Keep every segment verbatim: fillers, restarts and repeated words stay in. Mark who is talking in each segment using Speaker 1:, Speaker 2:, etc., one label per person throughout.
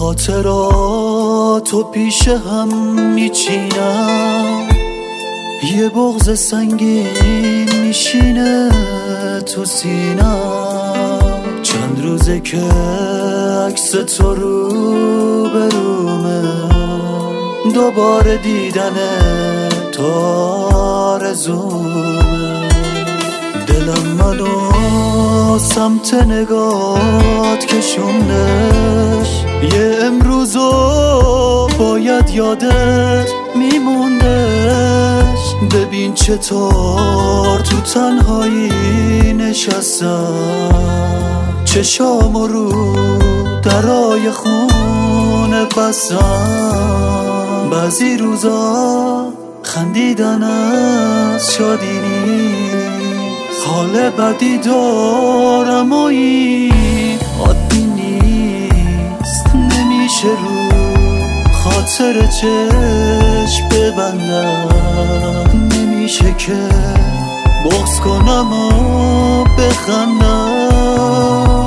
Speaker 1: خاطراتو پیش هم میچینم، یه بغض سنگین میشینه تو سینم. چند روزه که عکس تو رو برومه، دوباره دیدن تو آرزومه. دلم منو سمت نگات کشوندش، یه امروزو باید یادت میموندش. ببین چطور تو تنهایی نشستم، چشامو رو درای خونه بستم. بعضی روزا خندیدن از شادی نیست، حال بدی دارم و این عادی نیست. نمیشه رو خاطر چشم ببندم، نمیشه که بغض کنم و بخندم.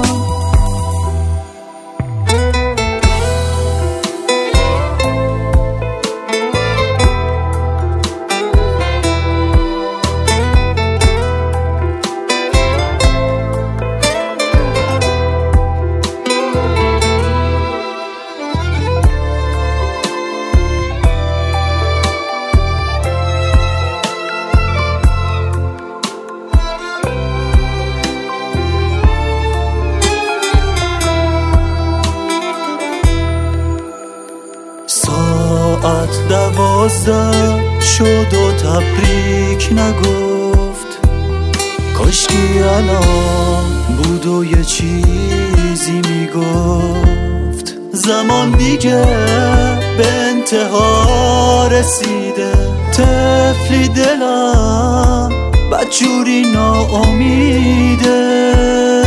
Speaker 1: ساعت دوازده شد و تبریک نگفت، کاشکی الان بود و یه چیزی میگفت. زمان دیگه به انتها رسیده، طفلی دلم بدجوری ناامیده.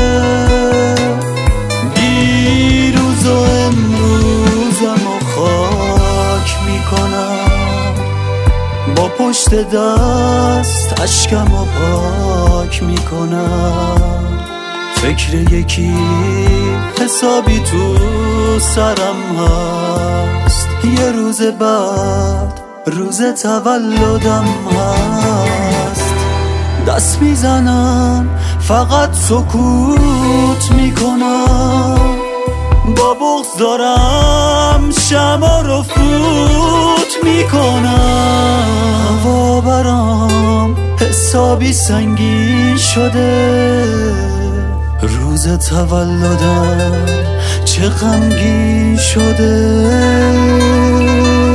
Speaker 1: دیروز و امروزم و خاک میکنم، با پشت دست اشکم و پاک میکنم. فکر یکی حسابی تو سرم هست، یه روز بعد روز تولدم هست. دست میزنم فقط سکوت میکنم، با بغض دارم شمع رو فوت میکنم. هوا برام حسابی سنگین شده، روز تولدم چه غمگین شده.